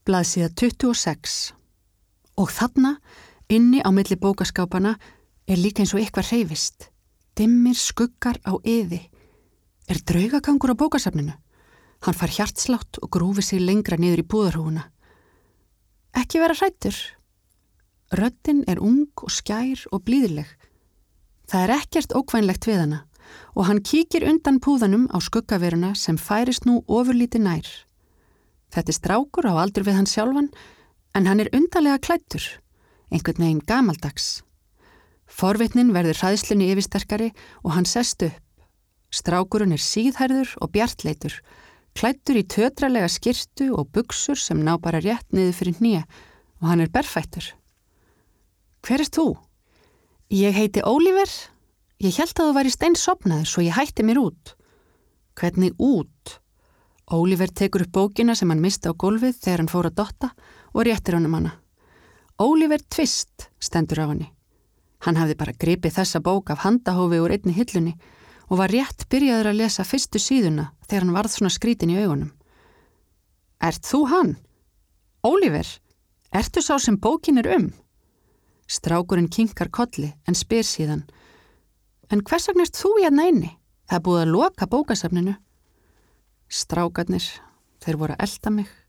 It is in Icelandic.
Blaðsíða 26. Og þarna, inni á milli bókaskápana, líka eins og eitthvað hreyfist. Dimmir skuggar á iði. Draugagangur á bókasafninu? Hann fær hjartslátt og grúfir sig lengra niður í búðarhúfuna. Ekki vera hræddur. Röddin ung og skær og blíðleg. Það ekkert ókvænlegt við hana og hann kíkir undan púðanum á skuggaveruna sem færist nú ofurlítið nær. Þetta strákur á aldur við hann sjálfan en hann undarlega klæddur, einhvern veginn gamaldags. Forvitnin verður hræðslunni yfirsterkari og hann sest upp. Strákurinn síðhærður og bjartleitur, klæddur í tötralega skyrtu og buxur sem ná bara rétt niður fyrir hné og hann berfættur. Hver þú? Ég heiti Óliver. Ég hélt að þú væri steinsofnaður svo ég hætti mér út. Hvernig út? Óliver tekur upp bókina sem hann misti á gólfið þegar hann fór að dotta og réttir honum hana. Óliver Twist stendur á henni. Hann hafði bara gripið þessa bók af handahófi úr einni hillunni og var rétt byrjaður að lesa fyrstu síðuna þegar hann varð svona skrítin í augunum. Ert þú hann? Óliver, ertu sá sem bókin Strákurinn kinkar kolli en spyr síðan. En hvers vegna ert þú hérna inni? Það búið að loka bókasafninu. Strákarnir, þeir voru að elta mig.